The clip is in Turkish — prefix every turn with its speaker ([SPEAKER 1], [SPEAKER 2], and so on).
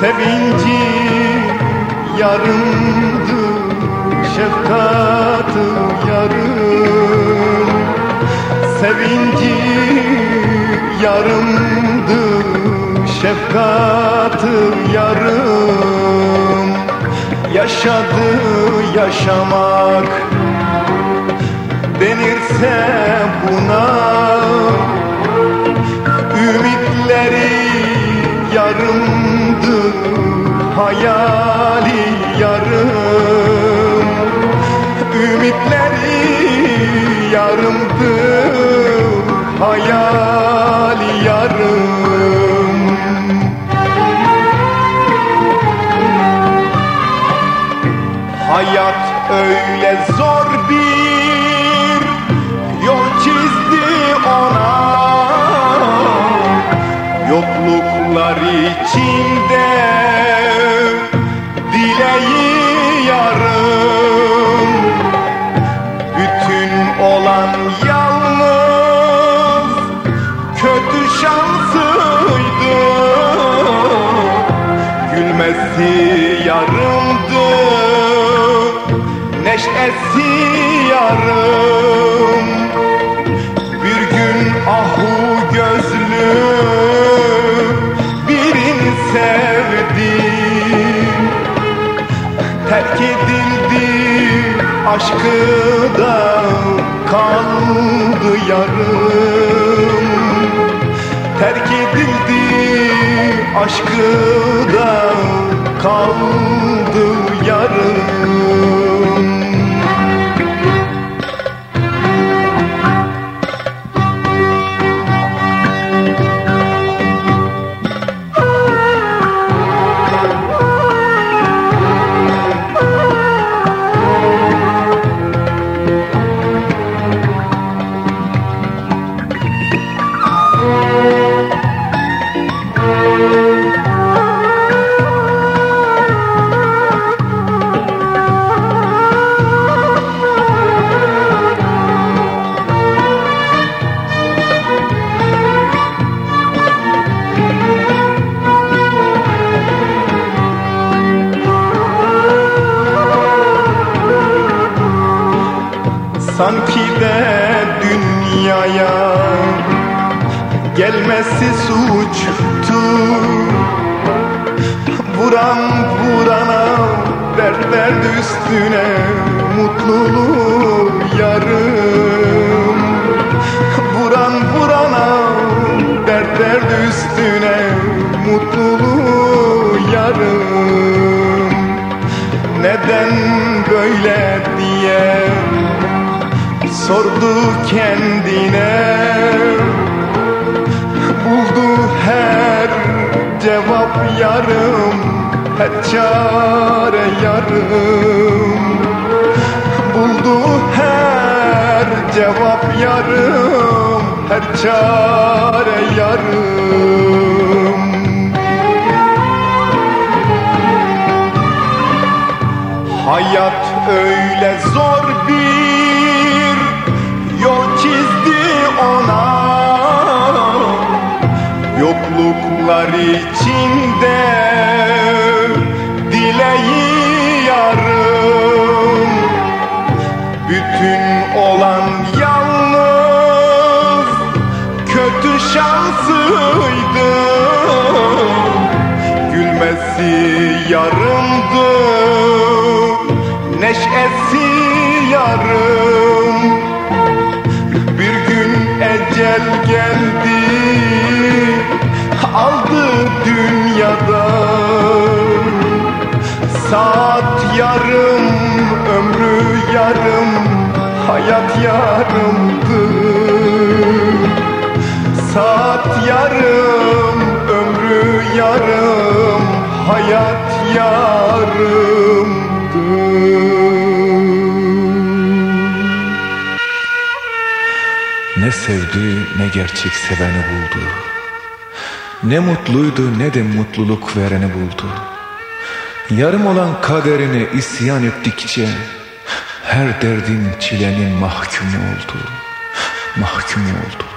[SPEAKER 1] Sevinci yarımdı, şefkatı yarım. Sevinci yarımdı, şefkatı yarım. Yaşadı yaşamak denirse buna, ümitleri yarımdı, hayali yarım. Ümitleri yarımdı, hayali yarım. Hayat öyle zor bir yol çizdi ona, yokluklar içinde dileği yarım. Bütün olan yalnız kötü şansıydı, gülmesi yarımdı, neşesi yarım. Bir gün ahu gözlü birini sevdi, terk edildi, aşkı da kaldı yarım. Terk edildi, aşkı da kaldı yarım. Sanki de dünyaya gelmesi suçtu, vuran vurana dert verdi üstüne mutluluğu yarım. Vuran vurana dert verdi üstüne mutluluğu yarım. Neden böyle diye sordu kendine, buldu her cevap yarım, her çare yarım. Buldu her cevap yarım, her çare yarım. Hayat öyle zor bir yol çizdi ona, yokluklar içinde dileği yarım. Bütün olan yalnız kötü şansıydı, gülmesi yarımdı, neşesi yarım. Bir gün ecel geldi, aldı dünyadan. Saat yarım, ömrü yarım, hayat yarımdı. Saat yarım, ömrü yarım, hayat yarımdı.
[SPEAKER 2] Ne sevdi ne gerçek seveni buldu, ne mutluydu ne de mutluluk vereni buldu. Yarım olan kaderine isyan ettikçe her derdin çilenin mahkumu oldu, mahkum oldu.